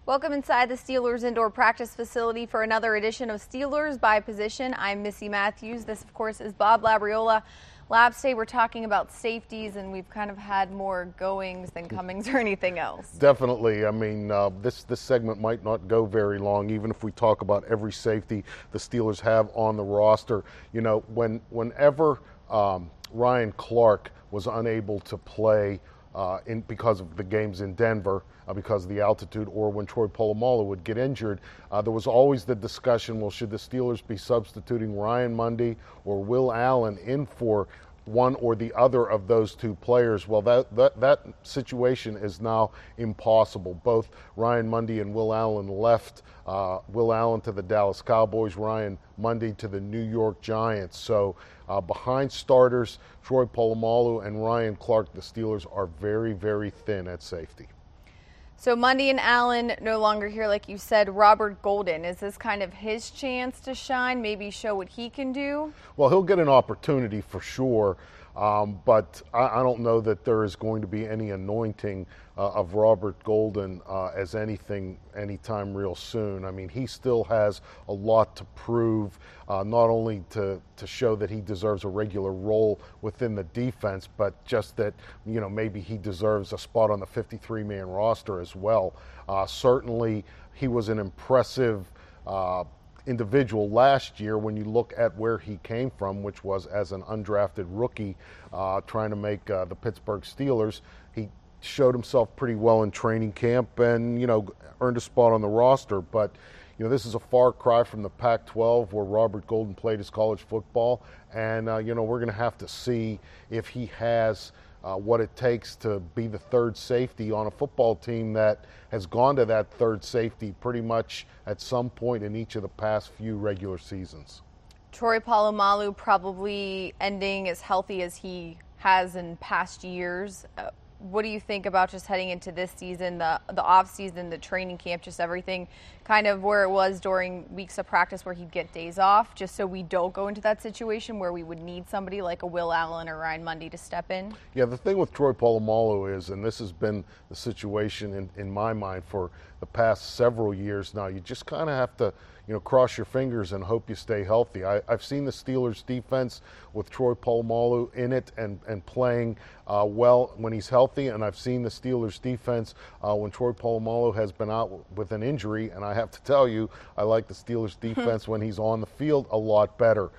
Welcome inside the Steelers indoor practice facility for another edition of Steelers by Position. I'm Missy Matthews. This, of course, is Bob Labriola. Labs, today we're talking about safeties, and we've kind of had more goings than comings or anything else. Definitely. I mean, this segment might not go very long, even if we talk about every safety the Steelers have on the roster. You know, whenever Ryan Clark was unable to play because of the games in Denver, because of the altitude, or when Troy Polamalu would get injured, there was always the discussion, well, should the Steelers be substituting Ryan Mundy or Will Allen in for one or the other of those two players? Well, that situation is now impossible. Both Ryan Mundy and Will Allen left. Will Allen to the Dallas Cowboys, Ryan Mundy to the New York Giants. So behind starters, Troy Polamalu and Ryan Clark, the Steelers are very, very thin at safety. So Mundy and Allen no longer here, like you said. Robert Golden, is this kind of his chance to shine, maybe show what he can do? Well, he'll get an opportunity for sure, but I don't know that there is going to be any anointing of Robert Golden as anytime real soon. I mean, he still has a lot to prove, not only to show that he deserves a regular role within the defense, but just that, you know, maybe he deserves a spot on the 53-man roster as well. Certainly, he was an impressive individual last year when you look at where he came from, which was as an undrafted rookie trying to make the Pittsburgh Steelers. He showed himself pretty well in training camp and, you know, earned a spot on the roster. But, you know, this is a far cry from the Pac-12 where Robert Golden played his college football. And, you know, we're going to have to see if he has what it takes to be the third safety on a football team that has gone to that third safety pretty much at some point in each of the past few regular seasons. Troy Polamalu probably ending as healthy as he has in past years. What do you think about just heading into this season, the off season, the training camp, just everything kind of where it was during weeks of practice where he'd get days off, just so we don't go into that situation where we would need somebody like a Will Allen or Ryan Mundy to step in? Yeah, the thing with Troy Polamalu is, and this has been the situation in my mind for the past several years now, you just kind of have to, you know, cross your fingers and hope you stay healthy. I've seen the Steelers defense with Troy Polamalu in it and playing well when he's healthy, and I've seen the Steelers defense when Troy Polamalu has been out with an injury, and I have to tell you, I like the Steelers defense when he's on the field a lot better.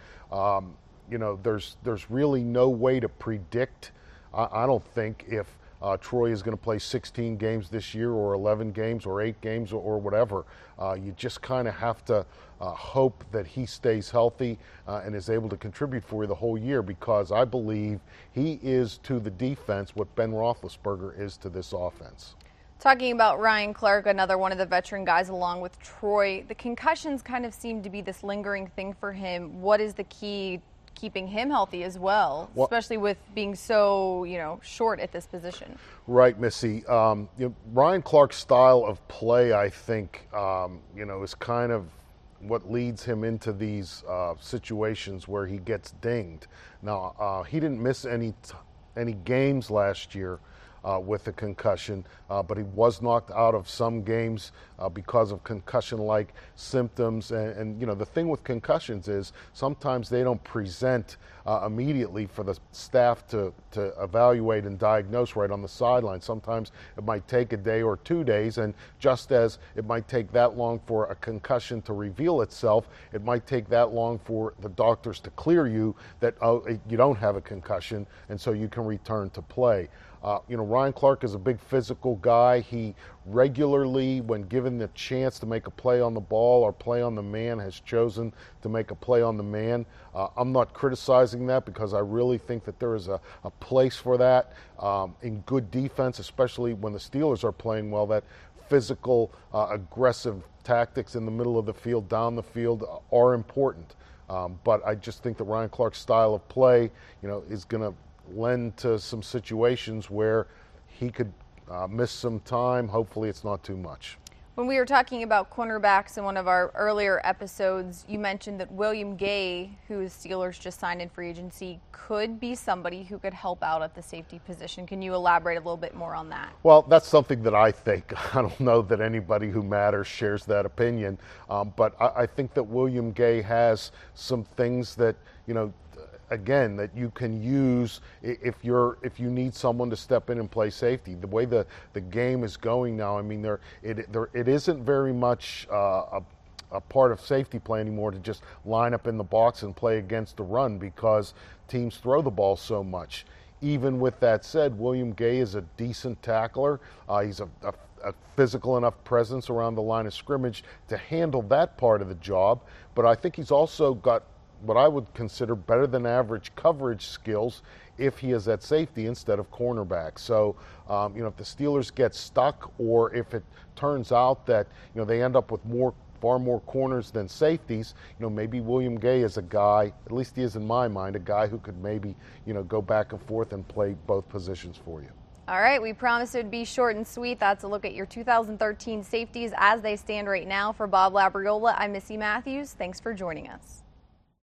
You know, there's really no way to predict, I don't think, if Troy is going to play 16 games this year or 11 games or 8 games or whatever. You just kind of have to hope that he stays healthy and is able to contribute for you the whole year, because I believe he is to the defense what Ben Roethlisberger is to this offense. Talking about Ryan Clark, another one of the veteran guys along with Troy, the concussions kind of seem to be this lingering thing for him. What is the key keeping him healthy as well, especially with being so, you know, short at this position? Right, Missy. You know, Ryan Clark's style of play, I think, you know, is kind of what leads him into these situations where he gets dinged. Now, he didn't miss any games last year with a concussion, but he was knocked out of some games because of concussion-like symptoms. And, you know, the thing with concussions is sometimes they don't present immediately for the staff to evaluate and diagnose right on the sideline. Sometimes it might take a day or 2 days, and just as it might take that long for a concussion to reveal itself, it might take that long for the doctors to clear you that, oh, you don't have a concussion, and so you can return to play. You know, Ryan Clark is a big physical guy. He regularly, when given the chance to make a play on the ball or play on the man, has chosen to make a play on the man. I'm not criticizing that, because I really think that there is a place for that in good defense, especially when the Steelers are playing well. That physical, aggressive tactics in the middle of the field, down the field, are important. But I just think that Ryan Clark's style of play, you know, is going to lend to some situations where he could miss some time. Hopefully it's not too much. When we were talking about cornerbacks in one of our earlier episodes, you mentioned that William Gay, who the Steelers just signed in free agency, could be somebody who could help out at the safety position. Can you elaborate a little bit more on that? Well, that's something that I think. I don't know that anybody who matters shares that opinion, but I think that William Gay has some things that, again, that you can use if you need someone to step in and play safety. The way the game is going now, I mean, it isn't very much a part of safety play anymore to just line up in the box and play against the run because teams throw the ball so much. Even with that said, William Gay is a decent tackler. He's a physical enough presence around the line of scrimmage to handle that part of the job, but I think he's also got what I would consider better than average coverage skills if he is at safety instead of cornerback. So, if the Steelers get stuck or if it turns out that, they end up with far more corners than safeties, maybe William Gay is a guy, at least he is in my mind, a guy who could maybe, go back and forth and play both positions for you. All right, we promised it would be short and sweet. That's a look at your 2013 safeties as they stand right now. For Bob Labriola, I'm Missy Matthews. Thanks for joining us.